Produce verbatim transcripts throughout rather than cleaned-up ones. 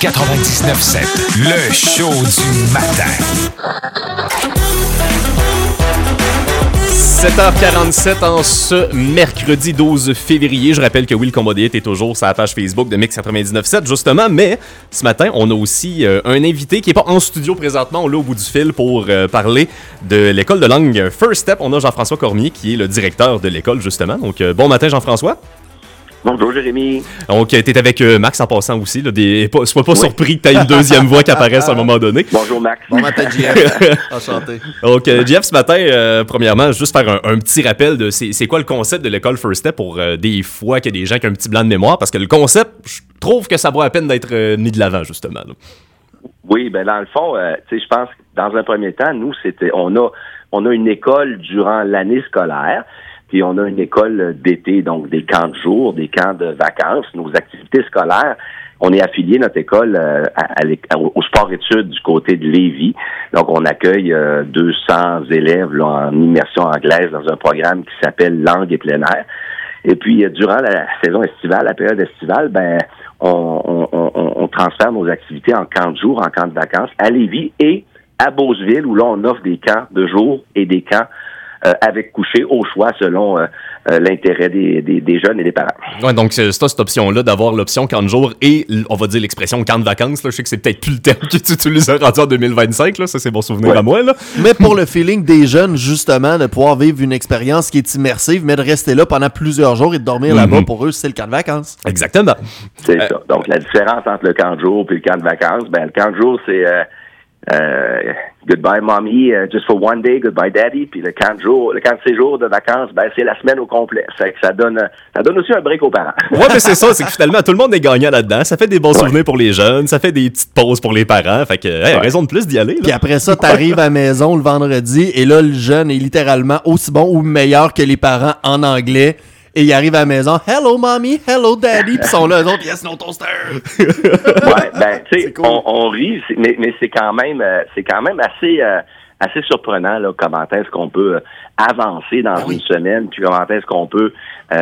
quatre-vingt-dix-neuf sept, le show du matin. sept heures quarante-sept en ce mercredi douze février. Je rappelle que Will Commodier est toujours sur la page Facebook de Mix quatre-vingt-dix-neuf sept, justement. Mais ce matin, on a aussi euh, un invité qui n'est pas en studio présentement. On l'a au bout du fil pour euh, parler de l'école de langue First Step. On a Jean-François Cormier qui est le directeur de l'école, justement. Donc, euh, bon matin, Jean-François. Bonjour, Jérémy. Donc, t'es avec euh, Max en passant aussi. Là, des... pas, sois pas oui. surpris que t'aies une deuxième voix qui apparaisse à un moment donné. Bonjour, Max. Bon matin, J F. Enchanté. Donc, euh, Jeff, ce matin, euh, premièrement, juste faire un, un petit rappel de c'est, c'est quoi le concept de l'école First Step pour euh, des fois qu'il y a des gens qui ont un petit blanc de mémoire, parce que le concept, je trouve que ça vaut la peine d'être euh, mis de l'avant, justement. Là. Oui, ben dans le fond, euh, tu sais, je pense que dans un premier temps, nous, c'était, on a, on a une école durant l'année scolaire. Puis on a une école d'été, donc des camps de jour, des camps de vacances, nos activités scolaires. On est affilié, notre école, euh, à, à, au sport-études du côté de Lévis. Donc, on accueille euh, deux cents élèves là, en immersion anglaise dans un programme qui s'appelle Langue et plein air. Et puis, euh, durant la saison estivale, la période estivale, ben on, on, on, on transfère nos activités en camp de jour, en camp de vacances à Lévis et à Beauceville, où là, on offre des camps de jour et des camps Euh, avec coucher au choix selon euh, euh, l'intérêt des, des, des jeunes et des parents. Ouais, donc c'est ça, cette option-là, d'avoir l'option camp de jour et, on va dire l'expression camp de vacances. Là. Je sais que c'est peut-être plus le terme que tu utilises rendu en deux mille vingt-cinq, là. Ça c'est mon souvenir ouais. à moi. Là. Mais pour le feeling des jeunes, justement, de pouvoir vivre une expérience qui est immersive, mais de rester là pendant plusieurs jours et de dormir mm-hmm. là-bas, pour eux, c'est le camp de vacances. Exactement. C'est euh... ça. Donc la différence entre le camp de jour et le camp de vacances, ben le camp de jour, c'est... Euh, Euh, goodbye mommy, uh, just for one day, goodbye daddy. Puis le camp de jour, le camp de séjour de vacances, ben c'est la semaine au complet. Ça, ça donne, ça donne aussi un break aux parents. Ouais, mais c'est ça, c'est que finalement tout le monde est gagnant là-dedans. Ça fait des bons ouais. souvenirs pour les jeunes, ça fait des petites pauses pour les parents. Fait que hey, ouais. raison de plus d'y aller. Là. Puis après ça, t'arrives à la maison le vendredi et là le jeune est littéralement aussi bon ou meilleur que les parents en anglais. Et ils arrivent à la maison, « Hello, mommy, hello, daddy », puis ils sont là, eux autres, « Yes, no toaster ». Ouais, ben, tu sais, cool. on, on rit, mais, mais c'est quand même, euh, c'est quand même assez, euh, assez surprenant, là, comment est-ce qu'on peut euh, avancer dans ah oui. une semaine, puis comment est-ce qu'on peut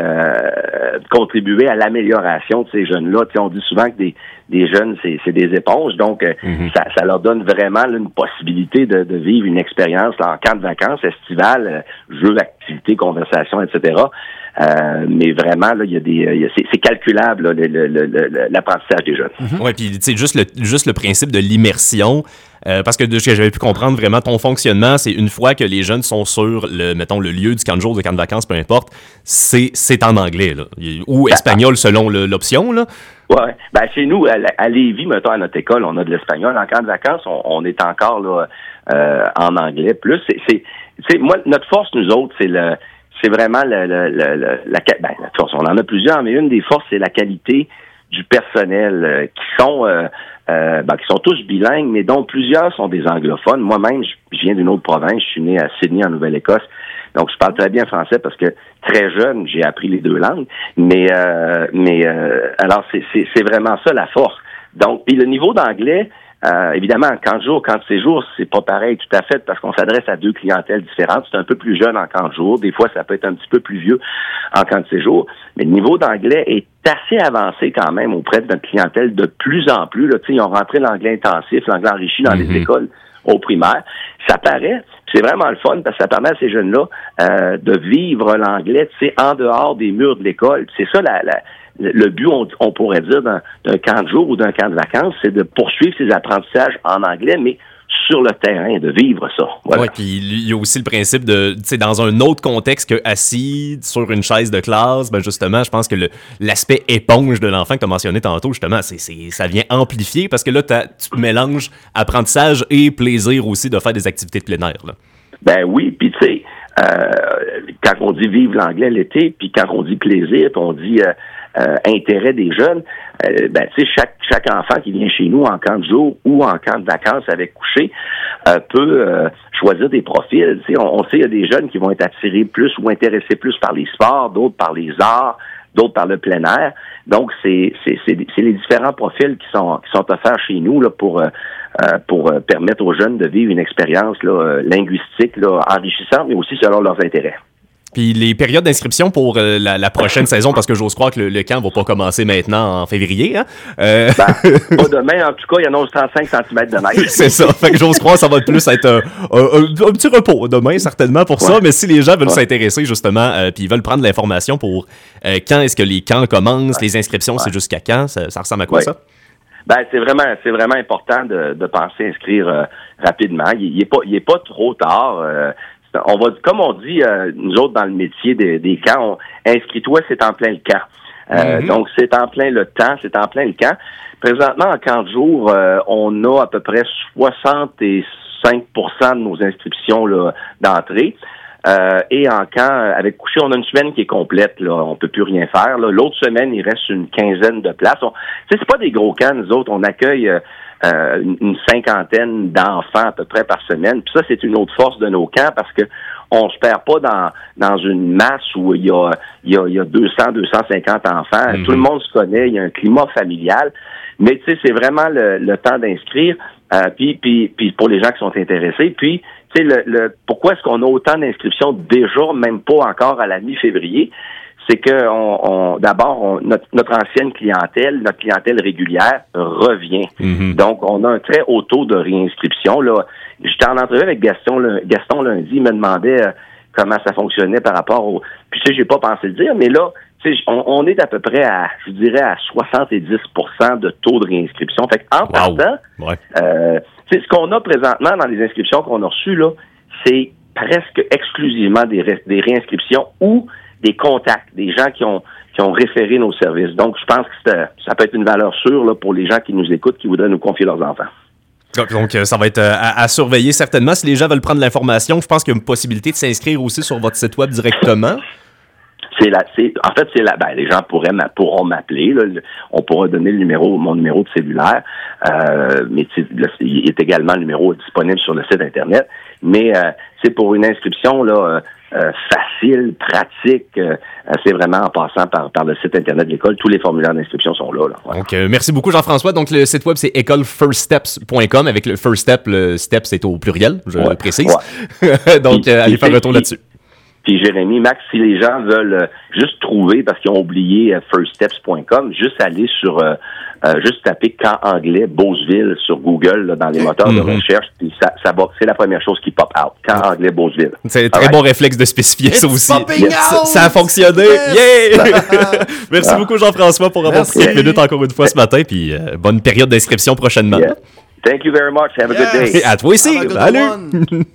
euh, contribuer à l'amélioration de ces jeunes-là. Tu sais, on dit souvent que des, des jeunes, c'est, c'est des éponges, donc euh, mm-hmm. ça, ça leur donne vraiment là, une possibilité de, de vivre une expérience là, en camp de vacances, estival, euh, jeux, activités, conversations, et cetera. Euh, mais vraiment, là, il y a des, y a, c'est, c'est calculable là, le, le, le, le, l'apprentissage des jeunes. Mm-hmm. Ouais, puis tu sais juste le juste le principe de l'immersion. Euh, parce que de ce que j'avais pu comprendre vraiment, ton fonctionnement, c'est une fois que les jeunes sont sur le, mettons, le lieu du camp de jour, du camp de vacances, peu importe, c'est, c'est en anglais, là. Ou espagnol selon le, l'option, là. Ouais. Ben, chez nous, à, à Lévis, mettons, à notre école, on a de l'espagnol. En camp de vacances, on, on est encore, là, euh, en anglais. Plus, c'est, c'est, c'est, moi, notre force, nous autres, c'est le, c'est vraiment le, le, le, le la, ben, la force. On en a plusieurs, mais une des forces, c'est la qualité du personnel, euh, qui sont, euh, Euh, ben, qui sont tous bilingues, mais dont plusieurs sont des anglophones. Moi-même, je, je viens d'une autre province. Je suis né à Sydney, en Nouvelle-Écosse. Donc, je parle très bien français parce que très jeune, j'ai appris les deux langues. Mais, euh, mais euh, alors, c'est, c'est, c'est vraiment ça la force. Donc, puis le niveau d'anglais, euh, évidemment, en camp de jour, camp de séjour, c'est pas pareil tout à fait parce qu'on s'adresse à deux clientèles différentes. C'est un peu plus jeune en camp de jour. Des fois, ça peut être un petit peu plus vieux en camp de séjour. Mais le niveau d'anglais est assez avancé quand même auprès de notre clientèle de plus en plus. Là, ils ont rentré l'anglais intensif, l'anglais enrichi dans mm-hmm. les écoles au primaire. Ça paraît, c'est vraiment le fun parce que ça permet à ces jeunes-là euh, de vivre l'anglais, tu sais, en dehors des murs de l'école. C'est ça la, la le but, on, on pourrait dire, d'un, d'un camp de jour ou d'un camp de vacances, c'est de poursuivre ses apprentissages en anglais, mais sur le terrain, de vivre ça. Voilà. Oui, puis il y a aussi le principe de, tu sais, dans un autre contexte que assis sur une chaise de classe, ben justement, je pense que le, l'aspect éponge de l'enfant que tu as mentionné tantôt, justement, c'est, c'est, ça vient amplifier parce que là, tu mélanges apprentissage et plaisir aussi de faire des activités de plein air. Là. Ben oui, puis tu sais, euh, quand on dit vivre l'anglais l'été, puis quand on dit plaisir, puis on dit euh, euh, intérêt des jeunes, euh, ben tu sais, chaque chaque enfant qui vient chez nous en camp de jour ou en camp de vacances avec coucher euh, peut euh, choisir des profils. Tu sais, on, on sait qu'il y a des jeunes qui vont être attirés plus ou intéressés plus par les sports, d'autres par les arts, d'autres par le plein air. Donc c'est c'est c'est, c'est les différents profils qui sont qui sont offerts chez nous là pour euh, euh, pour euh, permettre aux jeunes de vivre une expérience là euh, linguistique là enrichissante, mais aussi selon leurs intérêts. Puis les périodes d'inscription pour euh, la, la prochaine saison, parce que j'ose croire que le, le camp va pas commencer maintenant en février. Hein? Euh... Ben, pas demain, en tout cas, il y en a trente-cinq centimètres de neige. C'est ça. Fait que j'ose croire que ça va plus être un, un, un, un petit repos demain, certainement, pour ouais. ça. Mais si les gens veulent ouais. s'intéresser, justement, euh, puis ils veulent prendre l'information pour euh, quand est-ce que les camps commencent, ouais. les inscriptions, ouais. c'est jusqu'à quand? Ça, ça ressemble à quoi, ouais. ça? Ben, c'est vraiment, c'est vraiment important de, de penser inscrire euh, rapidement. Il, il est pas, il est pas trop tard. Euh, On va, comme on dit, euh, nous autres, dans le métier des, des camps, on, inscris-toi, c'est en plein le camp. Euh, mm-hmm. Donc, c'est en plein le temps, c'est en plein le camp. Présentement, en camp de jour, euh, on a à peu près soixante-cinq pour cent de nos inscriptions là, d'entrée. Euh, et en camp, avec coucher, on a une semaine qui est complète. Là, on peut plus rien faire. Là. L'autre semaine, il reste une quinzaine de places. On, c'est pas des gros camps, nous autres. On accueille... Euh, Euh, une, une cinquantaine d'enfants à peu près par semaine. Puis ça, c'est une autre force de nos camps parce que on se perd pas dans dans une masse où il y a il y a, il y a deux cents, deux cent cinquante enfants. Mm-hmm. Tout le monde se connaît, il y a un climat familial. Mais tu sais, c'est vraiment le, le temps d'inscrire. Euh, puis, puis, puis pour les gens qui sont intéressés. Puis, tu sais, le, le pourquoi est-ce qu'on a autant d'inscriptions déjà, même pas encore à la mi-février? C'est que on, on d'abord on, notre, notre ancienne clientèle, notre clientèle régulière revient. Mm-hmm. Donc on a un très haut taux de réinscription. Là, j'étais en entrevue avec Gaston, Gaston lundi, il me demandait euh, comment ça fonctionnait par rapport au. Puis tu sais, j'ai pas pensé le dire, mais là, tu sais, on, on est à peu près à, je dirais, à soixante-dix pour cent de taux de réinscription. Fait qu'en wow. partant, ouais. euh, tu sais, ce qu'on a présentement dans les inscriptions qu'on a reçues là, c'est presque exclusivement des, ré, des réinscriptions ou des contacts, des gens qui ont qui ont référé nos services. Donc, je pense que c'est, ça peut être une valeur sûre là, pour les gens qui nous écoutent, qui voudraient nous confier leurs enfants. Donc, ça va être à, à surveiller certainement. Si les gens veulent prendre l'information, je pense qu'il y a une possibilité de s'inscrire aussi sur votre site web directement. C'est la, c'est, en fait, c'est la, ben, les gens pourraient, pourront m'appeler, là. On pourra donner le numéro, mon numéro de cellulaire, euh, mais le, il est également le numéro disponible sur le site Internet. Mais, euh, c'est pour une inscription, là, euh, facile, pratique, euh, c'est vraiment en passant par, par le site Internet de l'école. Tous les formulaires d'inscription sont là, là. Ouais. Donc, euh, merci beaucoup, Jean-François. Donc, le site web, c'est école first steps point com. Avec le first step, le step, c'est au pluriel, je ouais, précise. Ouais. Donc, puis, euh, allez faire un retour là-dessus. Puis Jérémy, Max, si les gens veulent euh, juste trouver, parce qu'ils ont oublié euh, first steps point com, juste aller sur, euh, euh, juste taper camp anglais Beauceville sur Google, là, dans les moteurs mm-hmm. de recherche, puis ça, ça va, c'est la première chose qui pop out. Camp mm-hmm. anglais Beauceville. C'est un très right. bon réflexe de spécifier It's ça aussi. Yes. Ça, ça a fonctionné. Yes. Yeah! Merci ah. beaucoup, Jean-François, pour avoir pris quelques minutes encore une fois ce matin, puis euh, bonne période d'inscription prochainement. Yeah. Thank you very much. Have a yes. good day. À toi aussi. Salut.